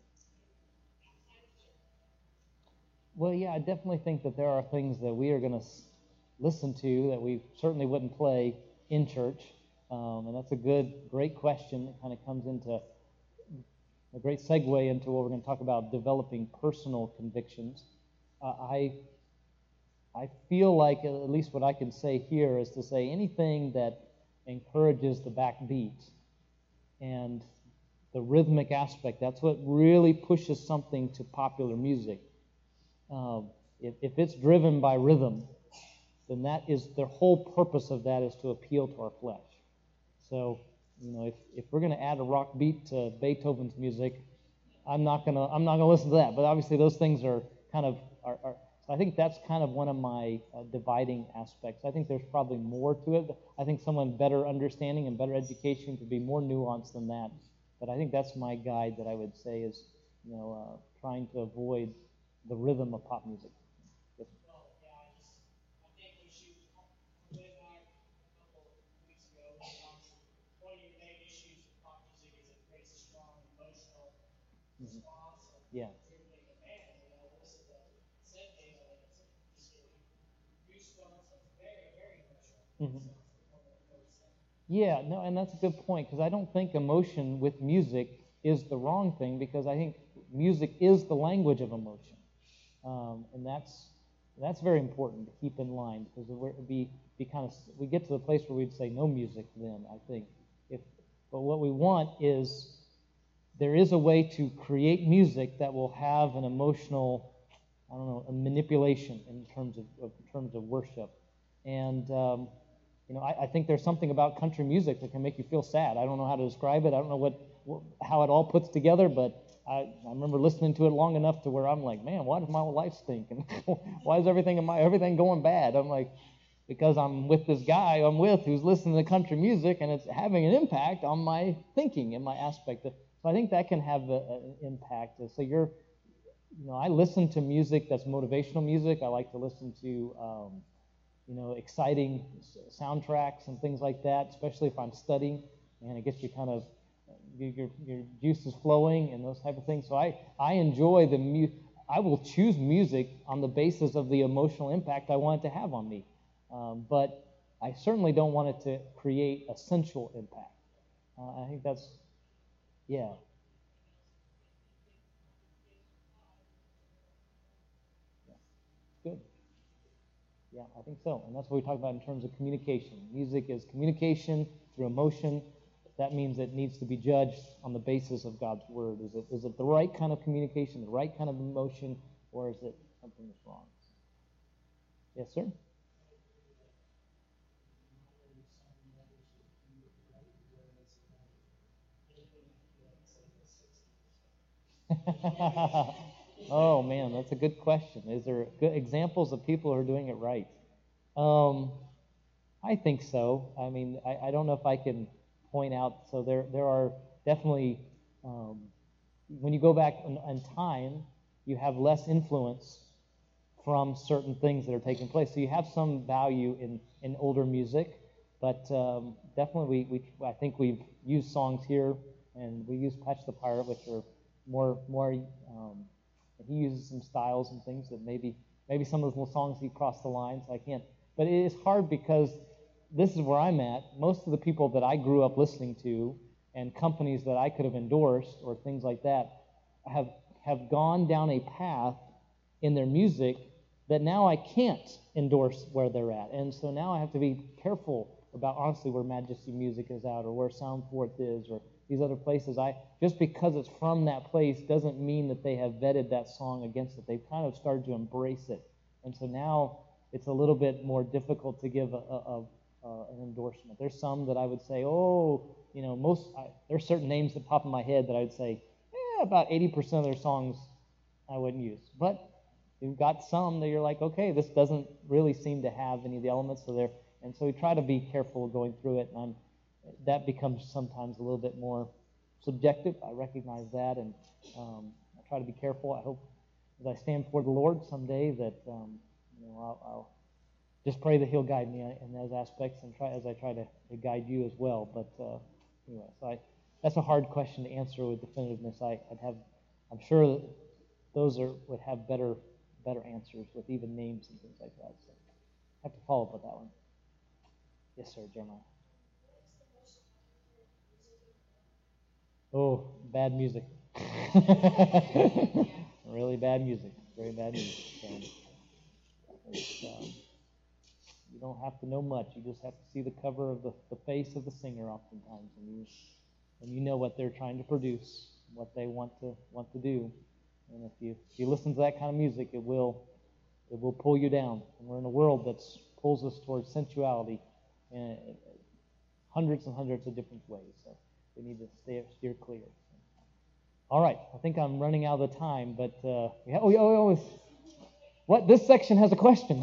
Well, yeah, I definitely think that there are things that we are going to listen to that we certainly wouldn't play in church. Um, and that's a good, great question that kind of comes into a great segue into what we're going to talk about, developing personal convictions. uh, I I feel like, at least what I can say here is to say anything that encourages the backbeat and the rhythmic aspect, that's what really pushes something to popular music. Um, if, if it's driven by rhythm, then that is, the whole purpose of that is to appeal to our flesh. So, you know, if, if we're going to add a rock beat to Beethoven's music, I'm not gonna I'm not gonna listen to that. But obviously, those things are kind of are. are so I think that's kind of one of my uh, dividing aspects. I think there's probably more to it. I think someone better understanding and better education could be more nuanced than that. But I think that's my guide that I would say is, you know, uh, trying to avoid the rhythm of pop music. Yes. Well, yeah, I just, I think we should, way back a couple of weeks ago, we talked, one of your main issues with pop music is it creates a strong emotional Mhm. response. And Yeah. if you're being a man, you know, listen to Sente, and it's just getting goosebumps. It's very, very emotional. Mhm. So it's one of those things. Yeah, no, and that's a good point, because I don't think emotion with music is the wrong thing, because I think music is the language of emotion, um, and that's that's very important to keep in line, because it would be be kind of, we get to the place where we'd say no music. Then I think if, but what we want is, there is a way to create music that will have an emotional, I don't know, a manipulation in terms of, of in terms of worship. And um, you know, I, I think there's something about country music that can make you feel sad. I don't know how to describe it. I don't know what, what how it all puts together, but I, I remember listening to it long enough to where I'm like, man, why does my life stink? And why is everything in my everything going bad? I'm like, because I'm with this guy I'm with who's listening to country music, and it's having an impact on my thinking and my aspect of. So I think that can have an impact. So you're, you know, I listen to music that's motivational music. I like to listen to, um, you know, exciting soundtracks and things like that, especially if I'm studying, and it gets you kind of, your, your juices flowing and those type of things. So I, I enjoy the mu. I will choose music on the basis of the emotional impact I want it to have on me. Um, but I certainly don't want it to create a sensual impact. Uh, I think that's, yeah. Yeah. Good. Yeah, I think so. And that's what we talk about in terms of communication. Music is communication through emotion. That means it needs to be judged on the basis of God's word. Is it is it the right kind of communication, the right kind of emotion, or is it something that's wrong? Yes, sir? Oh man, that's a good question. Is there good examples of people who are doing it right? Um, I think so. I mean, I, I don't know if I can point out. So there there are definitely, um, when you go back in, in time, you have less influence from certain things that are taking place. So you have some value in, in older music, but um, definitely we, we I think we've used songs here, and we use Patch the Pirate, which are more more. Um, he uses some styles and things that maybe maybe some of those songs he crossed the lines. I can't, but it is hard because this is where I'm at. Most of the people that I grew up listening to and companies that I could have endorsed or things like that have have gone down a path in their music that now I can't endorse where they're at. And so now I have to be careful about, honestly, where Majesty Music is out, or where Sound Forth is, or these other places. I just because it's from that place doesn't mean that they have vetted that song against it. They've kind of started to embrace it. And so now it's a little bit more difficult to give a, a, a, an endorsement. There's some that I would say, oh, you know, most, I, there's certain names that pop in my head that I would say, yeah, about eighty percent of their songs I wouldn't use. But you've got some that you're like, okay, this doesn't really seem to have any of the elements of there. And so we try to be careful going through it. And I'm, that becomes sometimes a little bit more subjective. I recognize that. And um, I try to be careful. I hope as I stand before the Lord someday that um, you know, I'll, I'll just pray that He'll guide me in those aspects, and try as I try to, to guide you as well. But uh, anyway, so I, that's a hard question to answer with definitiveness. I, I'd have, I'm sure that those are would have better better answers with even names and things like that. So I have to follow up with that one. Yes, sir, Jeremiah. Oh, bad music. Really bad music. very bad music. So it's, um, you don't have to know much. You just have to see the cover of the, the face of the singer oftentimes, and you and you know what they're trying to produce, what they want to want to do. And if you if you listen to that kind of music, it will it will pull you down. And we're in a world that pulls us towards sensuality in hundreds and hundreds of different ways. So we need to stay steer clear. All right, I think I'm running out of the time, but uh, we ha- oh, oh, oh, what? This section has a question.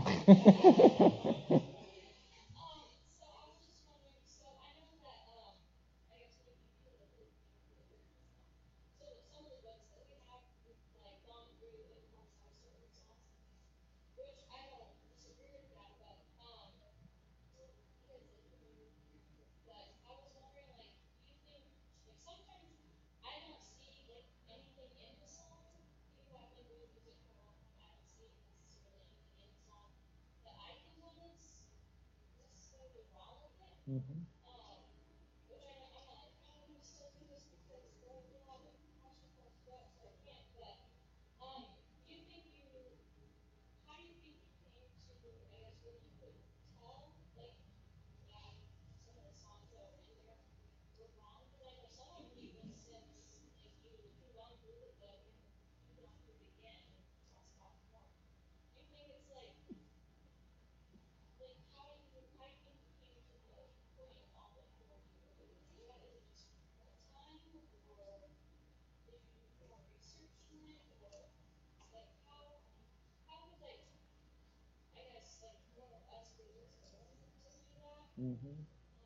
Mm-hmm. Mm-hmm.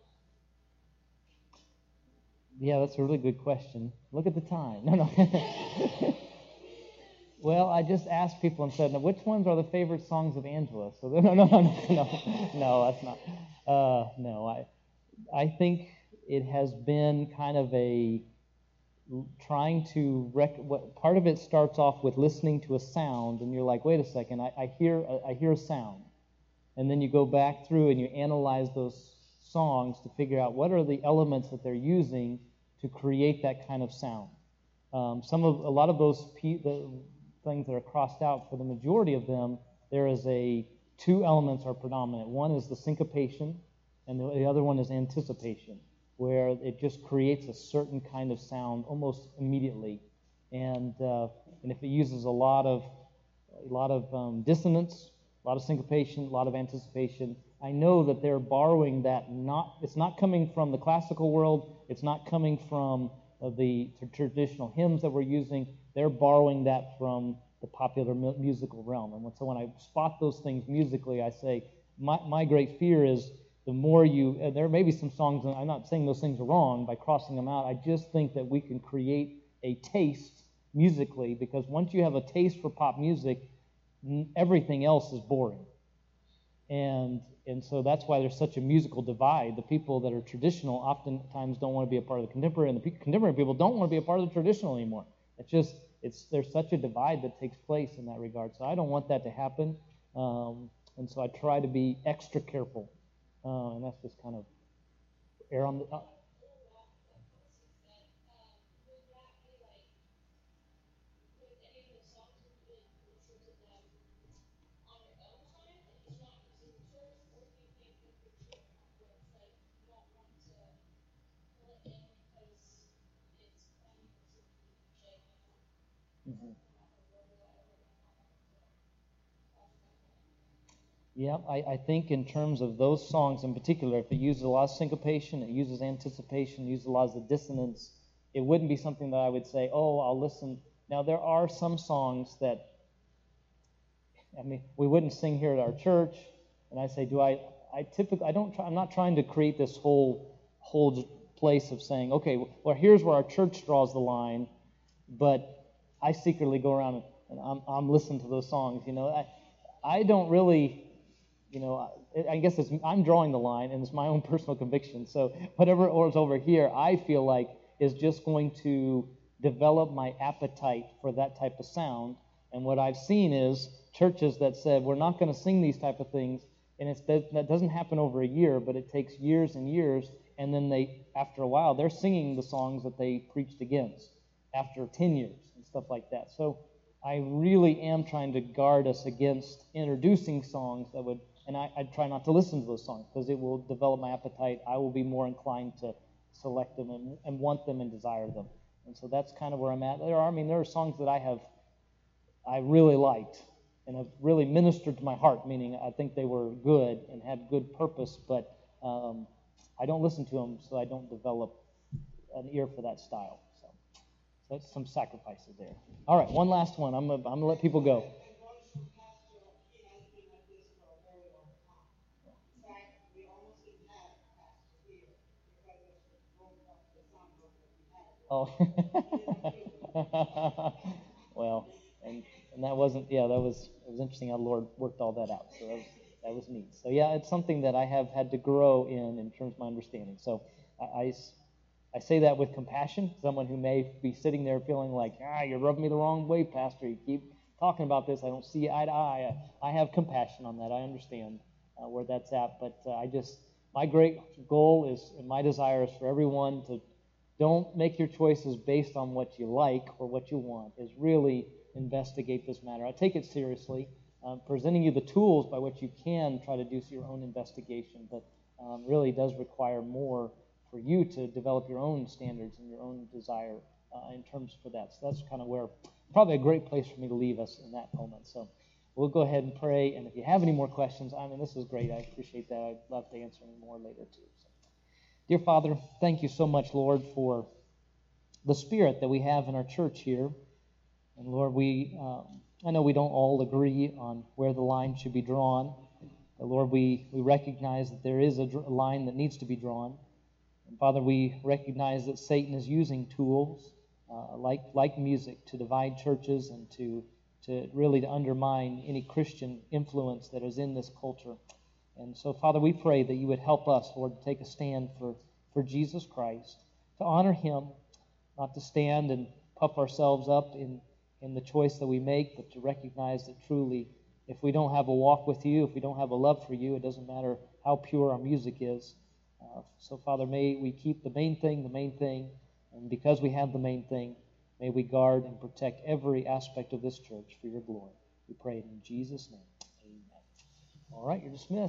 Yeah, that's a really good question. Look at the time. No, no. Well, I just asked people and said, now, which ones are the favorite songs of Angela? So no, no, no, no, no, no, that's not. Uh, no, I, I think it has been kind of a trying to rec- what part of it starts off with listening to a sound, and you're like, wait a second, I, I hear, I hear a sound, and then you go back through and you analyze those songs to figure out what are the elements that they're using to create that kind of sound. Um, some of a lot of those pe- the things that are crossed out, for the majority of them, there is a two elements are predominant. One is the syncopation, and the, the other one is anticipation, where it just creates a certain kind of sound almost immediately. And uh, and if it uses a lot of a lot of um, dissonance, a lot of syncopation, a lot of anticipation, I know that they're borrowing that. Not it's not coming from the classical world. It's not coming from uh, the t- traditional hymns that we're using. They're borrowing that from the popular mu- musical realm. And when, so when I spot those things musically, I say my my great fear is the more you. Uh, there may be some songs, and I'm not saying those things are wrong by crossing them out. I just think that we can create a taste musically, because once you have a taste for pop music, everything else is boring. And and so that's why there's such a musical divide. The people that are traditional oftentimes don't want to be a part of the contemporary, and the pe- contemporary people don't want to be a part of the traditional anymore. It's just it's there's such a divide that takes place in that regard. So I don't want that to happen, um, and so I try to be extra careful, uh, and that's just kind of err on the. Uh, mhm. Yeah, I, I think in terms of those songs in particular, if it uses a lot of syncopation, it uses anticipation, it uses a lot of the dissonance, it wouldn't be something that I would say, oh, I'll listen. Now, there are some songs that, I mean, we wouldn't sing here at our church, and I say, do I, I typically, I don't try, I'm not trying to create this whole, whole place of saying, okay, well, here's where our church draws the line, but I secretly go around and I'm, I'm listening to those songs, you know. I, I don't really, you know, I guess it's, I'm drawing the line, and it's my own personal conviction. So whatever is over here, I feel like is just going to develop my appetite for that type of sound. And what I've seen is churches that said, we're not going to sing these type of things, and it's that, that doesn't happen over a year, but it takes years and years, and then they, after a while, they're singing the songs that they preached against after ten years and stuff like that. So I really am trying to guard us against introducing songs that would, and I, I try not to listen to those songs because it will develop my appetite. I will be more inclined to select them and, and want them and desire them. And so that's kind of where I'm at. There are, I mean, there are songs that I have, I really liked and have really ministered to my heart, meaning I think they were good and had good purpose, but um, I don't listen to them, so I don't develop an ear for that style. So, so that's some sacrifices there. All right, one last one. I'm gonna, I'm gonna let people go. Oh, well, and and that wasn't, yeah, that was, it was interesting how the Lord worked all that out. So that was, that was neat. So yeah, it's something that I have had to grow in in terms of my understanding. So I, I, I say that with compassion. Someone who may be sitting there feeling like, ah, you're rubbing me the wrong way, Pastor. You keep talking about this. I don't see eye to eye. I, I have compassion on that. I understand uh, where that's at. But uh, I just, my great goal is, and my desire is for everyone to don't make your choices based on what you like or what you want, is really investigate this matter. I take it seriously, um, presenting you the tools by which you can try to do your own investigation, but um, really does require more for you to develop your own standards and your own desire uh, in terms for that. So that's kind of where, probably a great place for me to leave us in that moment. So we'll go ahead and pray, and if you have any more questions, I mean, this is great. I appreciate that. I'd love to answer any more later too. So. Dear Father, thank you so much, Lord, for the spirit that we have in our church here. And Lord, we um, I know we don't all agree on where the line should be drawn. But Lord, we, we recognize that there is a, dr- a line that needs to be drawn. And Father, we recognize that Satan is using tools uh, like like music to divide churches and to to really to undermine any Christian influence that is in this culture. And so, Father, we pray that you would help us, Lord, to take a stand for, for Jesus Christ, to honor him, not to stand and puff ourselves up in, in the choice that we make, but to recognize that truly, if we don't have a walk with you, if we don't have a love for you, it doesn't matter how pure our music is. Uh, so, Father, may we keep the main thing the main thing, and because we have the main thing, may we guard and protect every aspect of this church for your glory. We pray it in Jesus' name. Amen. All right, you're dismissed.